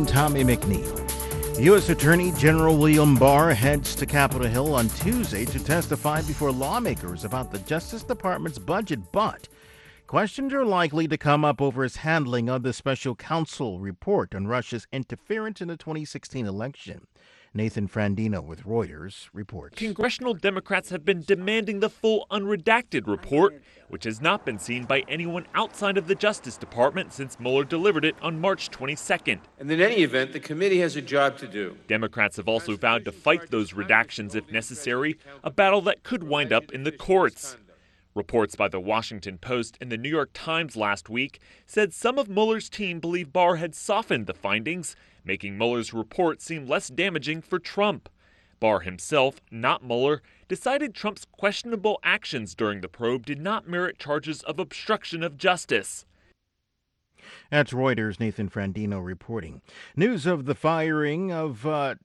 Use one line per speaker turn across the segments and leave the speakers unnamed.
I'm Tommy McNeil. U.S. Attorney General William Barr heads to Capitol Hill on Tuesday to testify before lawmakers about the Justice Department's budget, but questions are likely to come up over his handling of the special counsel report on Russia's interference in the 2016 election. Nathan Frandino with Reuters reports.
Congressional Democrats have been demanding the full unredacted report, which has not been seen by anyone outside of the Justice Department since Mueller delivered it on March 22nd.
And in any event, the committee has a job to do.
Democrats have also vowed to fight those redactions if necessary, a battle that could wind up in the courts. Reports by the Washington Post and the New York Times last week said some of Mueller's team believe Barr had softened the findings, making Mueller's report seem less damaging for Trump. Barr himself, not Mueller, decided Trump's questionable actions during the probe did not merit charges of obstruction of justice.
That's Reuters' Nathan Frandino reporting. News of the firing of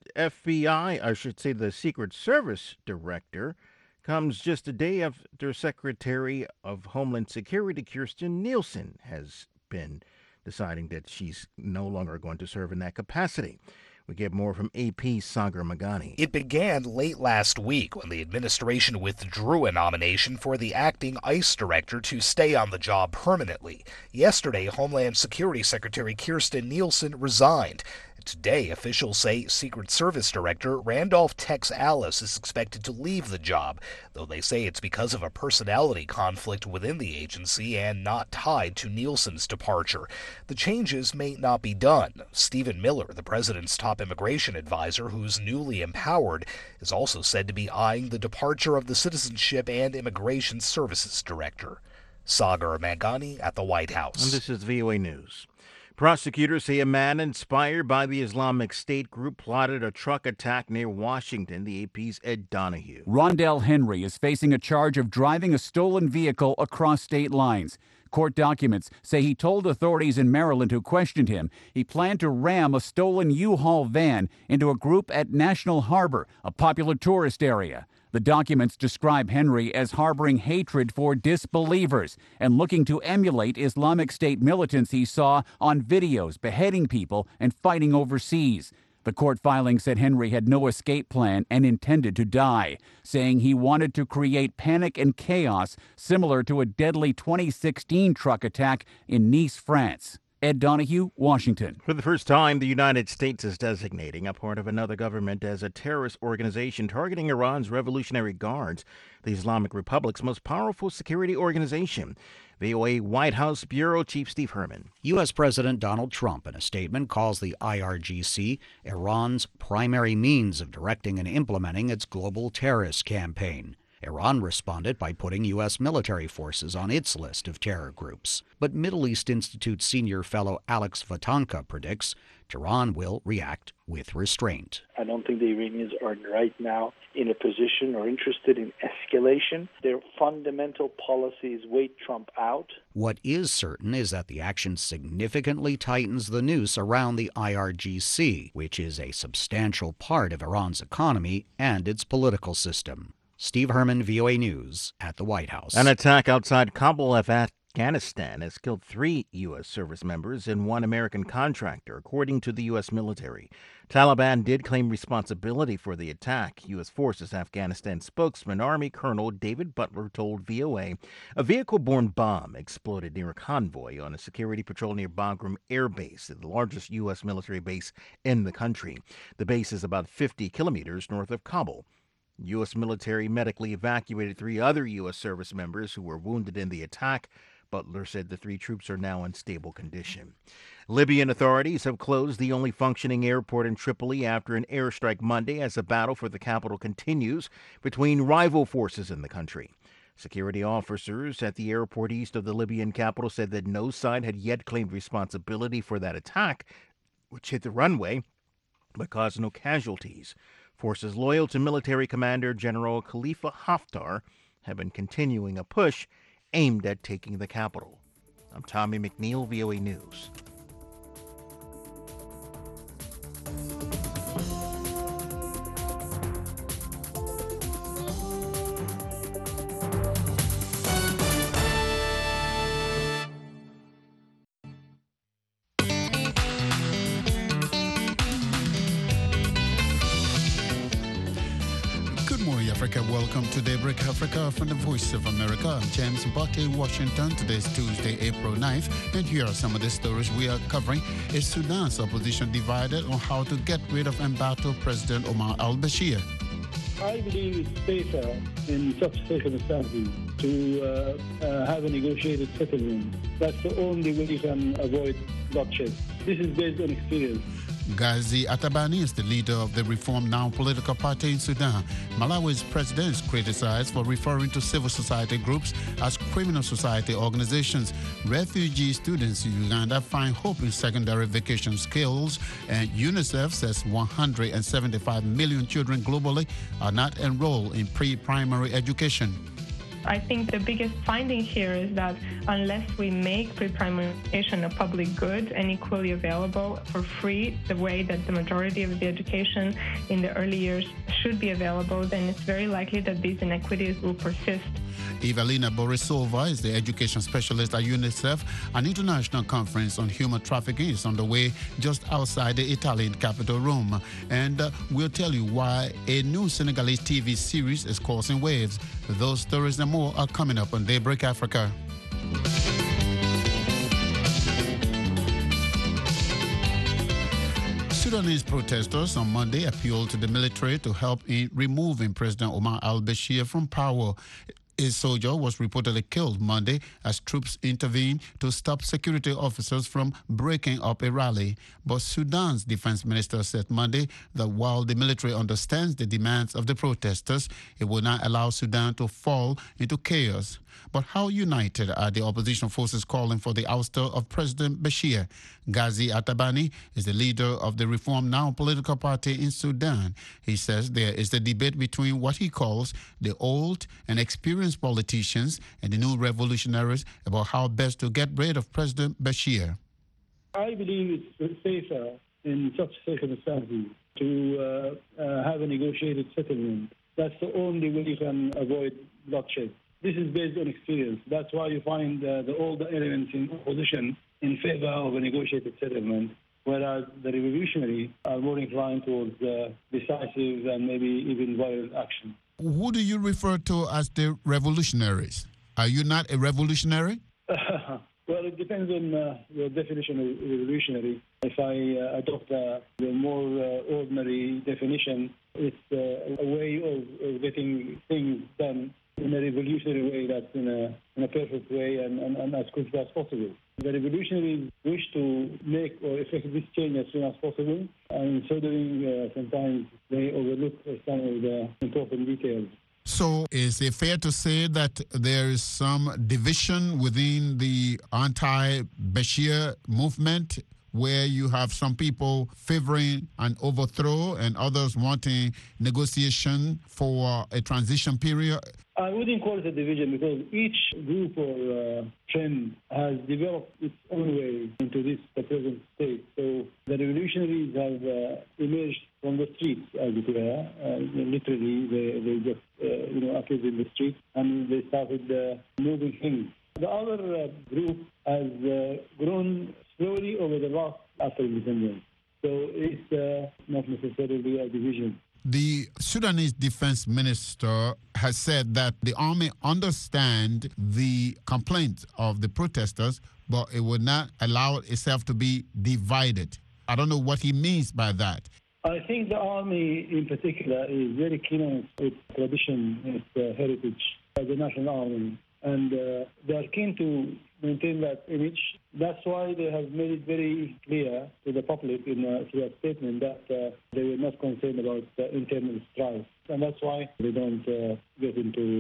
the Secret Service director, comes just a day after Secretary of Homeland Security Kirstjen Nielsen has been deciding that she's no longer going to serve in that capacity. We get more from AP's Sagar Meghani.
It began late last week when the administration withdrew a nomination for the acting ICE director to stay on the job permanently. Yesterday, Homeland Security Secretary Kirstjen Nielsen resigned. Today, officials say Secret Service Director Randolph Tex Alice is expected to leave the job, though they say it's because of a personality conflict within the agency and not tied to Nielsen's departure. The changes may not be done. Stephen Miller, the president's top immigration advisor, who's newly empowered, is also said to be eyeing the departure of the Citizenship and Immigration Services Director. Sagar Meghani at the White House.
And this is VOA News. Prosecutors say a man inspired by the Islamic State group plotted a truck attack near Washington, the AP's Ed Donahue.
Rondell Henry is facing a charge of driving a stolen vehicle across state lines. Court documents say he told authorities in Maryland who questioned him he planned to ram a stolen U-Haul van into a group at National Harbor, a popular tourist area. The documents describe Henry as harboring hatred for disbelievers and looking to emulate Islamic State militants he saw on videos beheading people and fighting overseas. The court filing said Henry had no escape plan and intended to die, saying he wanted to create panic and chaos similar to a deadly 2016 truck attack in Nice, France. Ed Donahue, Washington.
For the first time, the United States is designating a part of another government as a terrorist organization targeting Iran's Revolutionary Guards, the Islamic Republic's most powerful security organization. VOA White House Bureau Chief Steve Herman.
U.S. President Donald Trump, in a statement, calls the IRGC Iran's primary means of directing and implementing its global terrorist campaign. Iran responded by putting U.S. military forces on its list of terror groups. But Middle East Institute senior fellow Alex Vatanka predicts Tehran will react with restraint.
I don't think the Iranians are right now in a position or interested in escalation. Their fundamental policies wait Trump out.
What is certain is that the action significantly tightens the noose around the IRGC, which is a substantial part of Iran's economy and its political system. Steve Herman, VOA News, at the White House.
An attack outside Kabul, Afghanistan, has killed 3 U.S. service members and 1 American contractor, according to the U.S. military. Taliban did claim responsibility for the attack. U.S. Forces Afghanistan spokesman Army Colonel David Butler told VOA a vehicle-borne bomb exploded near a convoy on a security patrol near Bagram Air Base, the largest U.S. military base in the country. The base is about 50 kilometers north of Kabul. U.S. military medically evacuated 3 other U.S. service members who were wounded in the attack. Butler said the 3 troops are now in stable condition. Libyan authorities have closed the only functioning airport in Tripoli after an airstrike Monday as the battle for the capital continues between rival forces in the country. Security officers at the airport east of the Libyan capital said that no side had yet claimed responsibility for that attack, which hit the runway but caused no casualties. Forces loyal to military commander General Khalifa Haftar have been continuing a push aimed at taking the capital. I'm Tommy McNeil, VOA News.
Africa. Welcome to Daybreak Africa from the Voice of America. I'm James Botte, Washington. Today is Tuesday, April 9th, and here are some of the stories we are covering. Is Sudan's opposition divided on how to get rid of embattled President Omar al-Bashir?
I believe it's safer in such circumstances to have a negotiated settlement. That's the only way you can avoid bloodshed. This is based on experience.
Ghazi Atabani is the leader of the Reform Now political party in Sudan. Malawi's president is criticized for referring to civil society groups as criminal society organizations. Refugee students in Uganda find hope in secondary vocational skills, and UNICEF says 175 million children globally are not enrolled in pre-primary education.
I think the biggest finding here is that unless we make pre-primary education a public good and equally available for free, the way that the majority of the education in the early years should be available, then it's very likely that these inequities will persist.
Evelina Borisova is the education specialist at UNICEF. An international conference on human trafficking is underway just outside the Italian capital, Rome. And we'll tell you why a new Senegalese TV series is causing waves. Those stories and more are coming up on Daybreak Africa. Sudanese protesters on Monday appealed to the military to help in removing President Omar al-Bashir from power. A soldier was reportedly killed Monday as troops intervened to stop security officers from breaking up a rally. But Sudan's defense minister said Monday that while the military understands the demands of the protesters, it will not allow Sudan to fall into chaos. But how united are the opposition forces calling for the ouster of President Bashir? Ghazi Atabani is the leader of the Reform Now political party in Sudan. He says there is a debate between what he calls the old and experienced politicians and the new revolutionaries about how best to get rid of President Bashir.
I believe it's safer in such circumstances to have a negotiated settlement. That's the only way you can avoid bloodshed. This is based on experience. That's why you find all the elements in opposition in favor of a negotiated settlement, whereas the revolutionaries are more inclined towards decisive and maybe even violent action.
Who do you refer to as the revolutionaries? Are you not a revolutionary?
Well, it depends on your definition of revolutionary. If I adopt the more ordinary definition, it's a way of getting things done in a revolutionary way, that's in a perfect way and as quick as possible. The revolutionaries wish to make or effect this change as soon as possible, and in so doing, sometimes they overlook some of the important details.
So is it fair to say that there is some division within the anti-Bashir movement, where you have some people favoring an overthrow and others wanting negotiation for a transition period?
I wouldn't call it a division because each group or trend has developed its own way into the present state. So the revolutionaries have emerged from the streets, as it were. Literally, they just appeared in the streets and they started moving things. The other group has grown slowly over the last after independence. So it's not necessarily a division.
The Sudanese defense minister has said that the army understands the complaints of the protesters, but it would not allow itself to be divided. I don't know what he means by that.
I think the army in particular is very keen on its tradition, its heritage as a national army. And they are keen to maintain that image. That's why they have made it very clear to the public in through a statement that they were not concerned about internal strife. And that's why they don't get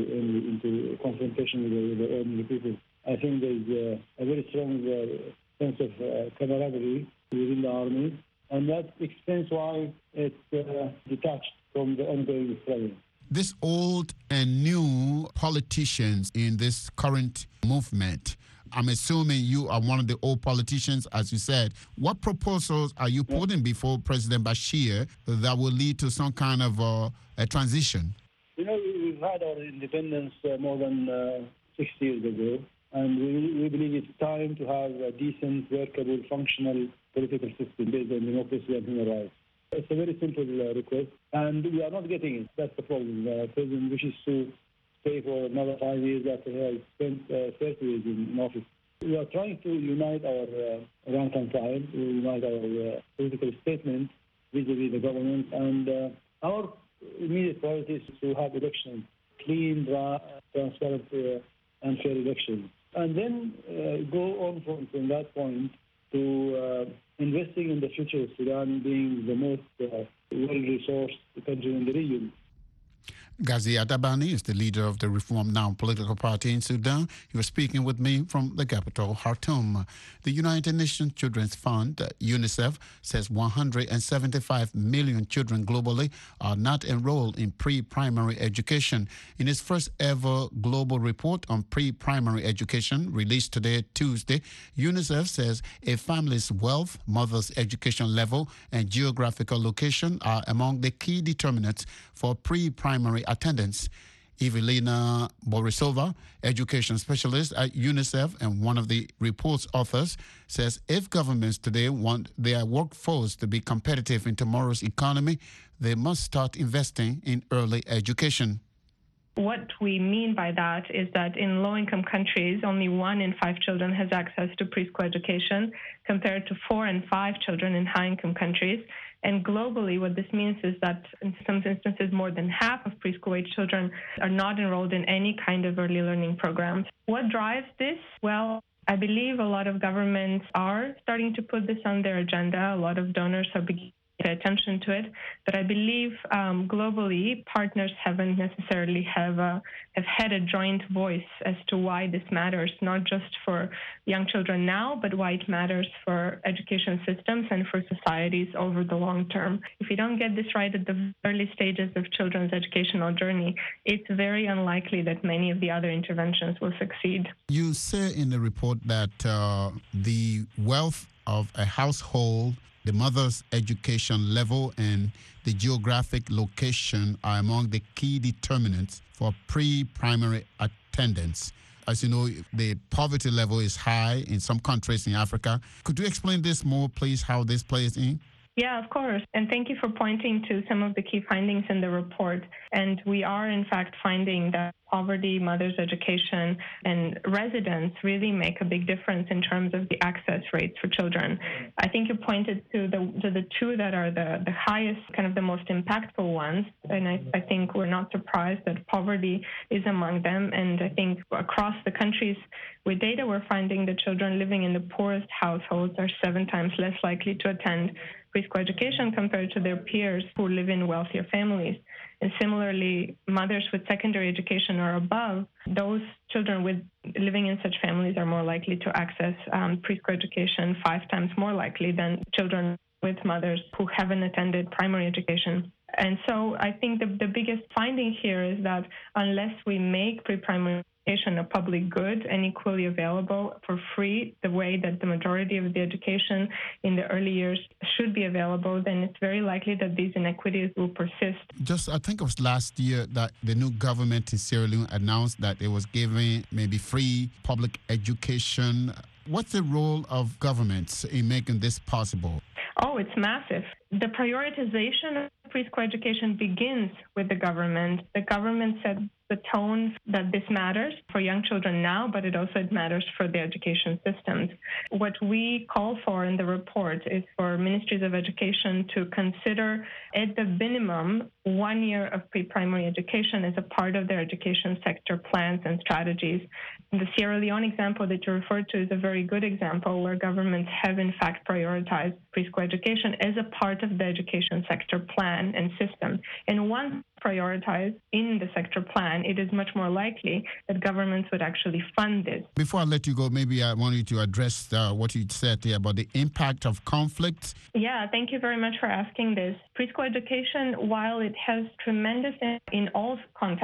into confrontation with the ordinary people. I think there's a very strong sense of camaraderie within the army, and that explains why it's detached from the ongoing struggle.
This old and new politicians in this current movement, I'm assuming you are one of the old politicians, as you said. What proposals are you putting before President Bashir that will lead to some kind of a transition?
You know, we've had our independence more than 6 years ago, and we believe it's time to have a decent, workable, functional political system based on democracy and human rights. It's a very simple request, and we are not getting it. That's the problem. The president wishes to stay for another 5 years after he has spent 30 years in office. We are trying to unite our rank and file, to unite our political statement vis-a-vis the government, and our immediate priority is to have elections, clean, transparent, and fair elections. And then go on from that point to investing in the future of Sudan being the most well-resourced country in the region.
Ghazi Atabani is the leader of the Reform Now political party in Sudan. He was speaking with me from the capital, Khartoum. The United Nations Children's Fund, UNICEF, says 175 million children globally are not enrolled in pre-primary education. In its first ever global report on pre-primary education, released today, Tuesday, UNICEF says a family's wealth, mother's education level, and geographical location are among the key determinants for pre-primary attendance. Evelina Borisova, education specialist at UNICEF and one of the report's authors, says if governments today want their workforce to be competitive in tomorrow's economy, they must start investing in early education.
What we mean by that is that in low-income countries, only 1 in 5 children has access to preschool education, compared to 4 in 5 children in high-income countries. And globally, what this means is that in some instances, more than half of preschool-age children are not enrolled in any kind of early learning programs. What drives this? Well, I believe a lot of governments are starting to put this on their agenda. A lot of donors are beginning to pay attention to it. But I believe globally, partners haven't necessarily have had a joint voice as to why this matters, not just for young children now, but why it matters for education systems and for societies over the long term. If you don't get this right at the early stages of children's educational journey, it's very unlikely that many of the other interventions will succeed.
You say in the report that the wealth of a household, the mother's education level, and the geographic location are among the key determinants for pre-primary attendance. As you know, the poverty level is high in some countries in Africa. Could you explain this more, please, how this plays in?
Yeah, of course. And thank you for pointing to some of the key findings in the report. And we are, in fact, finding that poverty, mother's education, and residence really make a big difference in terms of the access rates for children. I think you pointed to the two that are the highest, kind of the most impactful ones. And I think we're not surprised that poverty is among them. And I think across the countries with data, we're finding that children living in the poorest households are 7 times less likely to attend preschool education compared to their peers who live in wealthier families. And similarly, mothers with secondary education or above, those children living in such families are more likely to access preschool education, 5 times more likely than children with mothers who haven't attended primary education. And so I think the biggest finding here is that unless we make pre-primary education a public good and equally available for free, the way that the majority of the education in the early years should be available, then it's very likely that these inequities will persist.
I think it was last year that the new government in Sierra Leone announced that it was giving maybe free public education. What's the role of governments in making this possible?
Oh, it's massive. The prioritization of preschool education begins with the government. The government set the tone that this matters for young children now, but it also matters for the education systems. What we call for in the report is for ministries of education to consider at the minimum 1 year of pre-primary education as a part of their education sector plans and strategies. The Sierra Leone example that you referred to is a very good example where governments have in fact prioritized preschool education as a part of the education sector plan and system. And once prioritized in the sector plan, it is much more likely that governments would actually fund this.
Before I let you go, maybe I want you to address what you said here about the impact of conflict.
Yeah, thank you very much for asking this. Preschool education, while it has tremendous in all contexts,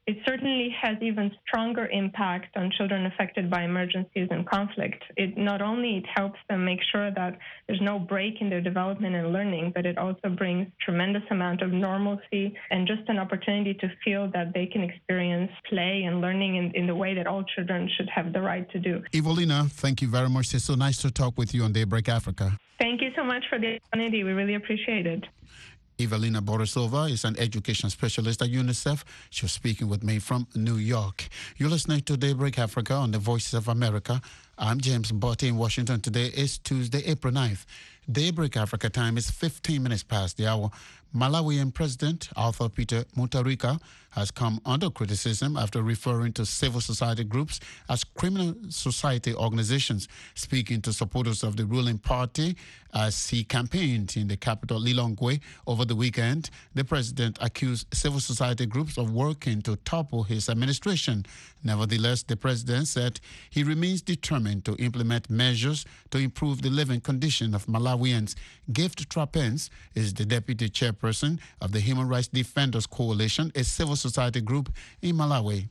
it certainly has even stronger impact on children affected by emergencies and conflict. It not only helps them make sure that there's no break in their development and learning, but it also brings tremendous amount of normalcy and just an opportunity to feel that they can experience play and learning in the way that all children should have the right to do.
Evelina, thank you very much. It's so nice to talk with you on Daybreak Africa.
Thank you so much for the opportunity. We really appreciate it.
Evelina Borisova is an education specialist at UNICEF. She was speaking with me from New York. You're listening to Daybreak Africa on the Voices of America. I'm James Botti in Washington. Today is Tuesday, April 9th. Daybreak Africa time is 15 minutes past the hour. Malawian President Arthur Peter Mutharika has come under criticism after referring to civil society groups as criminal society organizations. Speaking to supporters of the ruling party as he campaigned in the capital Lilongwe over the weekend, the president accused civil society groups of working to topple his administration. Nevertheless, the president said he remains determined to implement measures to improve the living condition of Malawians. Gift Trapens is the deputy chairperson of the Human Rights Defenders Coalition, a civil society group in Malawi.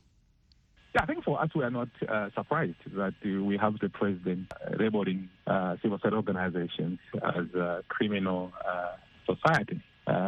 I think for us, we are not surprised that we have the president labeling civil society organizations as criminal society.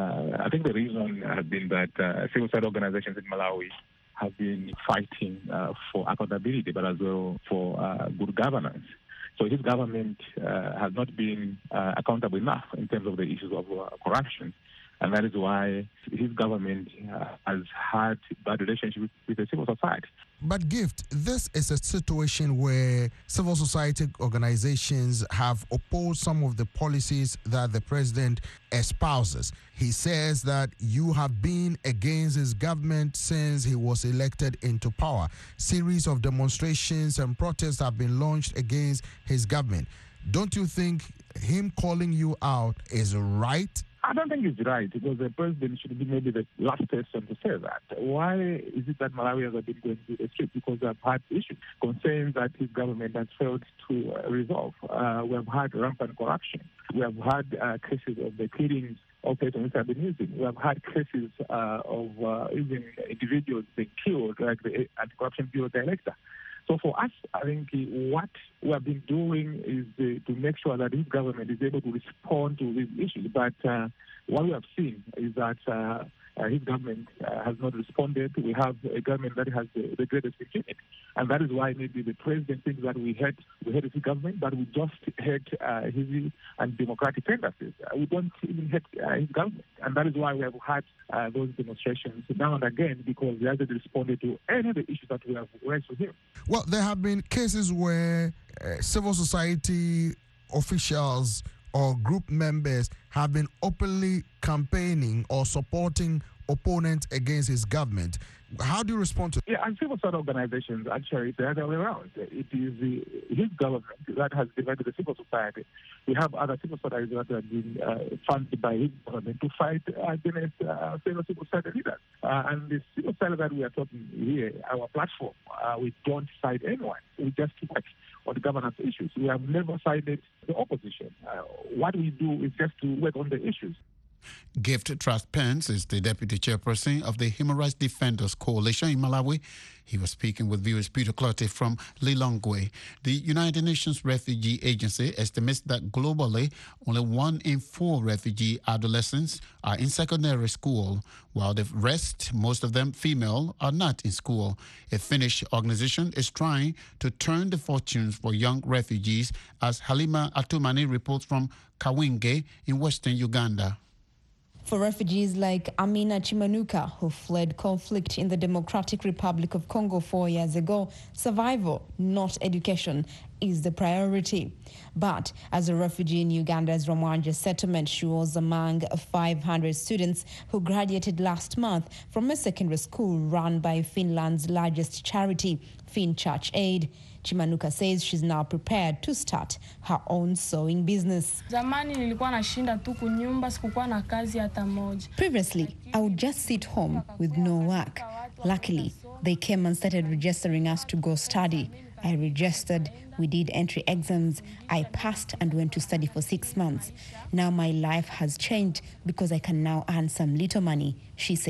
I think the reason has been that civil society organizations in Malawi have been fighting for accountability, but as well for good governance. So his government has not been accountable enough in terms of the issues of corruption. And that is why his government has had bad relationship with the civil society.
But Gift, this is a situation where civil society organizations have opposed some of the policies that the president espouses. He says that you have been against his government since he was elected into power. Series of demonstrations and protests have been launched against his government. Don't you think him calling you out is right?
I don't think it's right, because the president should be maybe the last person to say that. Why is it that Malawians have been going to the street? Because they have had issues, concerns that his government has failed to resolve. We have had rampant corruption. We have had cases of the killings of persons who have been using. We have had cases of even individuals being killed, like the Anti-Corruption Bureau Director. So for us, I think what we have been doing is to make sure that his government is able to respond to these issues. But what we have seen is that his government has not responded. We have a government that has the greatest impunity. And that is why maybe the president thinks that we hate his government, but we just hate his and democratic tendencies. We don't even hate his government. And that is why we have had those demonstrations now and again, because he hasn't responded to any of the issues that we have raised with him.
Well, there have been cases where civil society officials or group members have been openly campaigning or supporting opponents against his government. How do you respond to that?
Yeah, and civil society organizations, actually, the other way around. It is his government that has divided the civil society. We have other civil societies that have been funded by his government to fight against fellow civil society leaders. And the civil society that we are talking here, our platform, we don't fight anyone. We just work on the governance issues. We have never sided the opposition. What we do is just to work on the issues.
Gift Trapens is the deputy chairperson of the Human Rights Defenders Coalition in Malawi. He was speaking with viewers Peter Clottey from Lilongwe. The United Nations Refugee Agency estimates that globally, only 1 in 4 refugee adolescents are in secondary school, while the rest, most of them female, are not in school. A Finnish organization is trying to turn the fortunes for young refugees, as Halima Atumani reports from Kawinge in western Uganda.
For refugees like Amina Chimanuka, who fled conflict in the Democratic Republic of Congo 4 years ago, survival, not education, is the priority. But as a refugee in Uganda's Ramwanja settlement, she was among 500 students who graduated last month from a secondary school run by Finland's largest charity, Finn Church Aid. Chimanuka says she's now prepared to start her own sewing business. Previously, I would just sit home with no work. Luckily, they came and started registering us to go study. I registered, we did entry exams, I passed and went to study for 6 months. Now my life has changed because I can now earn some little money, she says.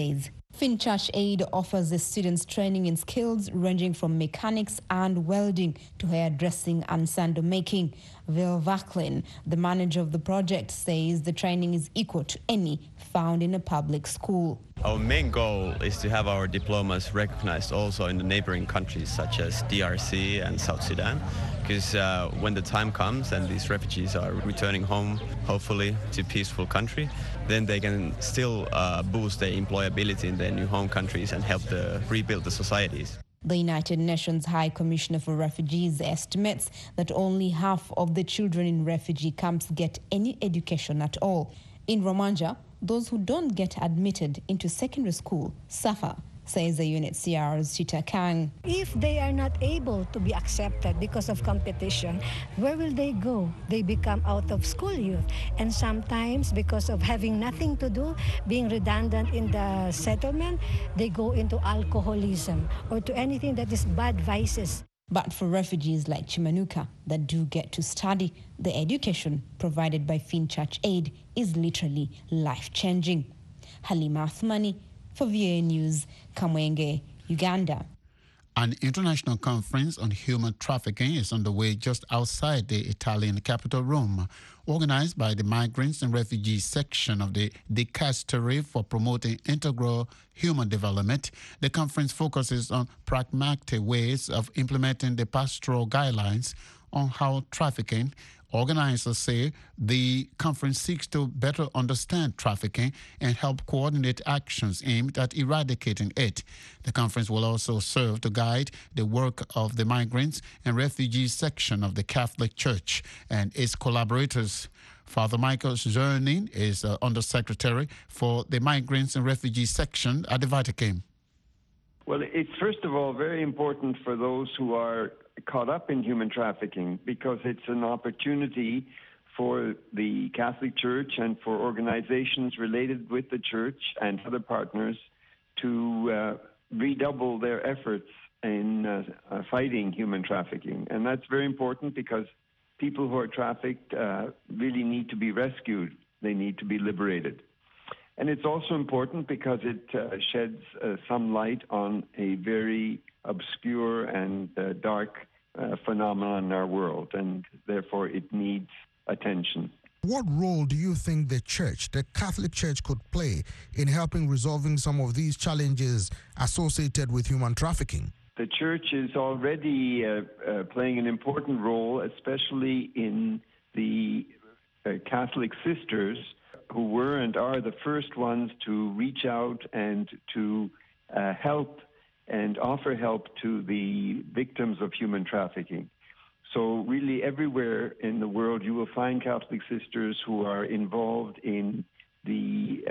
Finchurch Aid offers the students training in skills ranging from mechanics and welding to hairdressing and sandal making. Vil Vacklin, the manager of the project, says the training is equal to any found in a public school.
Our main goal is to have our diplomas recognized also in the neighboring countries such as DRC and South Sudan, because when the time comes and these refugees are returning home, hopefully to a peaceful country, then they can still boost their employability in their new home countries and help rebuild the societies.
The United Nations High Commissioner for Refugees estimates that only half of the children in refugee camps get any education at all. In Romanja, those who don't get admitted into secondary school suffer, says the UNHCR's Chita Kang.
If they are not able to be accepted because of competition, where will they go? They become out of school youth. And sometimes because of having nothing to do, being redundant in the settlement, they go into alcoholism or to anything that is bad vices.
But for refugees like Chimanuka that do get to study, the education provided by Finchurch Aid is literally life-changing. Halima Athmani for VOA News, Kamwenge, Uganda.
An international conference on human trafficking is underway just outside the Italian capital, Rome. Organized by the Migrants and Refugees section of the Dicastery for Promoting Integral Human Development, the conference focuses on pragmatic ways of implementing the pastoral guidelines on how trafficking. Organizers say the conference seeks to better understand trafficking and help coordinate actions aimed at eradicating it. The conference will also serve to guide the work of the Migrants and Refugees section of the Catholic Church and its collaborators. Father Michael Zernin is Undersecretary for the Migrants and Refugees section at the Vatican.
Well, it's first of all very important for those who are caught up in human trafficking because it's an opportunity for the Catholic Church and for organizations related with the Church and other partners to redouble their efforts in fighting human trafficking. And that's very important because people who are trafficked really need to be rescued. They need to be liberated. And it's also important because it sheds some light on a very obscure and dark phenomenon in our world, and therefore it needs attention.
What role do you think the Church, the Catholic Church, could play in helping resolving some of these challenges associated with human trafficking?
The Church is already playing an important role, especially in the Catholic sisters, who were and are the first ones to reach out and to help and offer help to the victims of human trafficking. So really everywhere in the world you will find Catholic sisters who are involved in the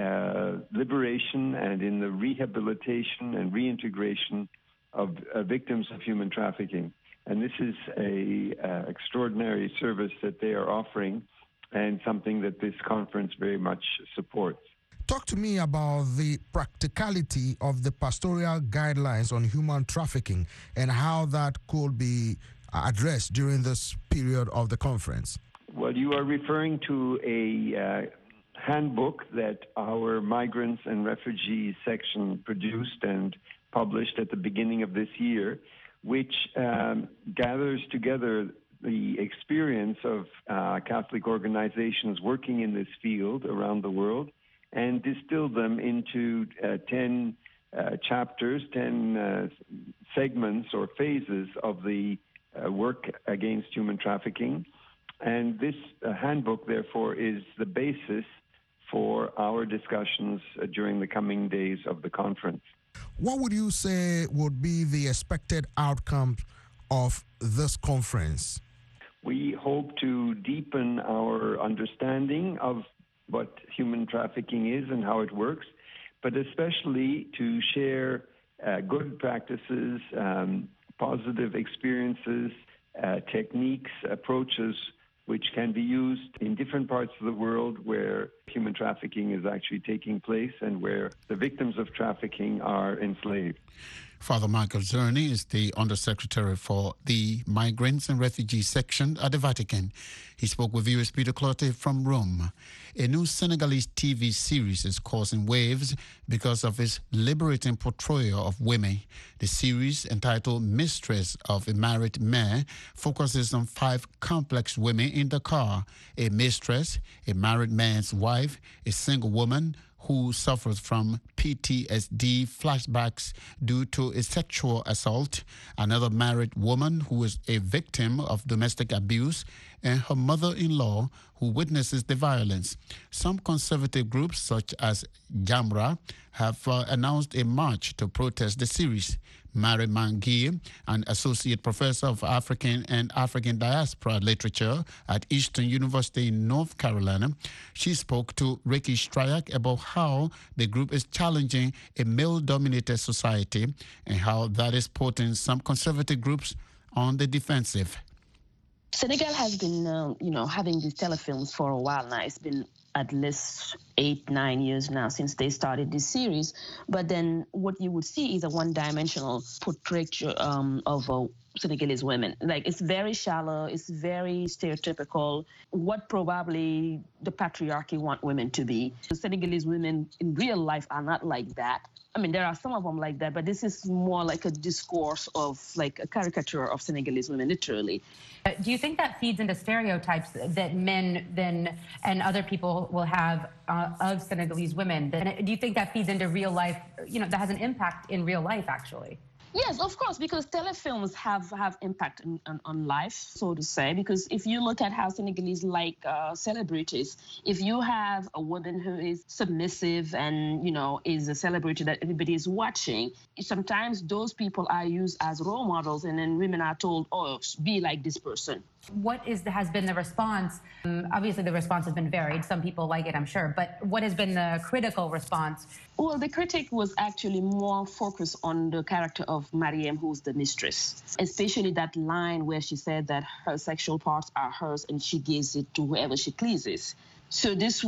liberation and in the rehabilitation and reintegration of victims of human trafficking. And this is an extraordinary service that they are offering and something that this conference very much supports.
Talk to me about the practicality of the pastoral guidelines on human trafficking and how that could be addressed during this period of the conference.
Well, you are referring to a handbook that our Migrants and Refugees section produced and published at the beginning of this year, which gathers together the experience of Catholic organizations working in this field around the world and distill them into 10 chapters, 10 segments or phases of the work against human trafficking. And this handbook, therefore, is the basis for our discussions during the coming days of the conference.
What would you say would be the expected outcome of this conference?
We hope to deepen our understanding of what human trafficking is and how it works, but especially to share good practices, positive experiences, techniques, approaches which can be used in different parts of the world where human trafficking is actually taking place and where the victims of trafficking are enslaved.
Father Michael Zerny is the Undersecretary for the Migrants and Refugees section at the Vatican. He spoke with viewers Peter Clotte from Rome. A new Senegalese TV series is causing waves because of its liberating portrayal of women. The series, entitled Mistress of a Married Man, focuses on 5 complex women in Dakar: a mistress, a married man's wife, a single woman who suffers from PTSD flashbacks due to a sexual assault, another married woman who is a victim of domestic abuse, and her mother-in-law who witnesses the violence. Some conservative groups, such as Jamra, have announced a march to protest the series. Mary Manguier, an associate professor of African and African diaspora literature at Eastern University in North Carolina, she spoke to Ricky Stryak about how the group is challenging a male-dominated society and how that is putting some conservative groups on the defensive.
Senegal has been, having these telefilms for a while now. It's been at least 8-9 years now since they started this series. But then what you would see is a one-dimensional portrayal of Senegalese women. Like, it's very shallow, it's very stereotypical, what probably the patriarchy want women to be. The Senegalese women in real life are not like that. I mean, there are some of them like that, but this is more like a discourse of, like, a caricature of Senegalese women, literally.
Do you think that feeds into stereotypes that men then and other people will have of Senegalese women? Do you think that feeds into real life, that has an impact in real life, actually?
Yes, of course, because telefilms have impact on life, so to say, because if you look at how Senegalese like celebrities, if you have a woman who is submissive and, is a celebrity that everybody is watching, sometimes those people are used as role models, and then women are told, oh, be like this person.
What has been the response? Obviously, the response has been varied. Some people like it, I'm sure. But what has been the critical response?
Well, the critic was actually more focused on the character of Mariam, who's the mistress, especially that line where she said that her sexual parts are hers and she gives it to whoever she pleases. So this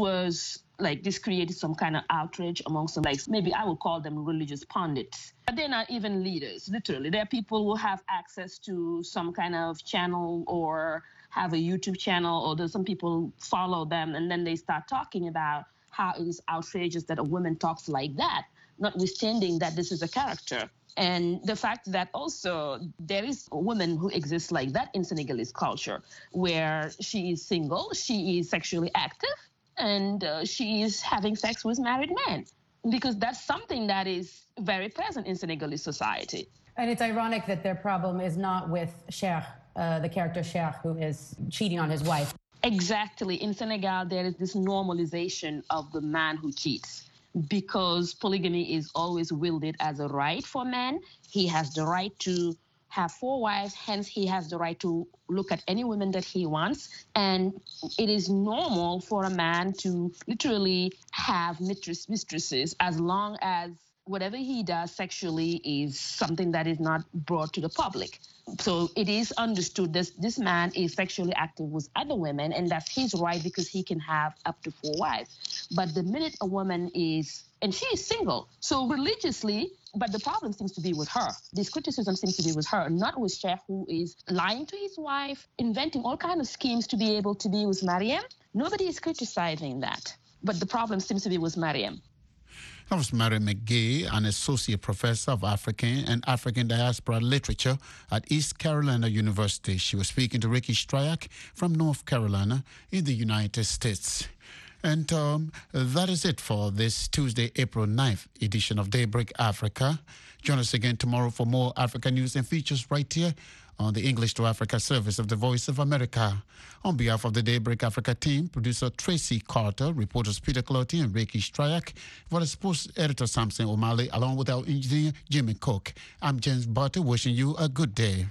created some kind of outrage amongst them, maybe I would call them religious pundits. But they're not even leaders, literally. They're people who have access to some kind of channel or have a YouTube channel, or there's some people follow them, and then they start talking about how it is outrageous that a woman talks like that, notwithstanding that this is a character. And the fact that also there is a woman who exists like that in Senegalese culture, where she is single, she is sexually active, and she is having sex with married men, because that's something that is very present in Senegalese society.
And it's ironic that their problem is not with Cheikh, the character Cheikh, who is cheating on his wife.
Exactly. In Senegal, there is this normalization of the man who cheats, because polygamy is always wielded as a right for men. He has the right to have 4 wives, hence he has the right to look at any woman that he wants. And it is normal for a man to literally have mistresses as long as whatever he does sexually is something that is not brought to the public. So it is understood that this man is sexually active with other women, and that's his right because he can have up to 4 wives. But the minute a woman is, and she is single, so religiously, but the problem seems to be with her. This criticism seems to be with her, not with Cheikh, who is lying to his wife, inventing all kinds of schemes to be able to be with Mariam. Nobody is criticizing that, but the problem seems to be with Mariam.
That was Mary McGee, an associate professor of African and African diaspora literature at East Carolina University. She was speaking to Ricky Stryak from North Carolina in the United States. And that is it for this Tuesday, April 9th edition of Daybreak Africa. Join us again tomorrow for more Africa news and features right here on the English to Africa service of the Voice of America. On behalf of the Daybreak Africa team, producer Tracy Carter, reporters Peter Clotte and Ricky Stryak, for the sports editor Samson O'Malley, along with our engineer Jimmy Cook, I'm James Barter, wishing you a good day.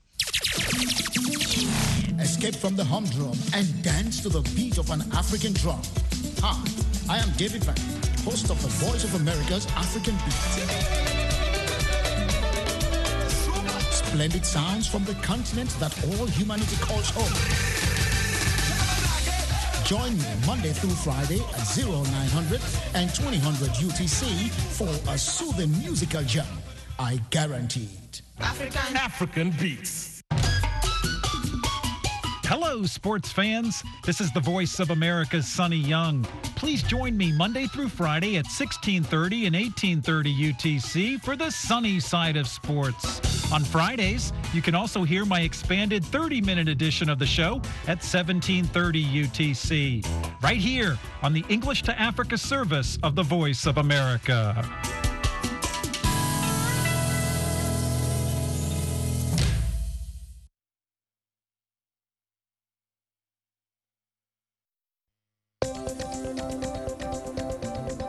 Escape from the humdrum and dance to the beat of an African drum. Hi, I am David Van, host of the Voice of America's African Beat. Splendid sounds from the continent that all humanity calls home. Join me Monday through Friday at 0900 and 2000 UTC for a soothing musical jam. I guarantee it.
African Beats. Hello, sports fans. This is the voice of America's Sonny Young. Please join me Monday through Friday at 1630 and 1830 UTC for the sunny side of sports. On Fridays, you can also hear my expanded 30-minute edition of the show at 1730 UTC, right here on the English to Africa service of the Voice of America.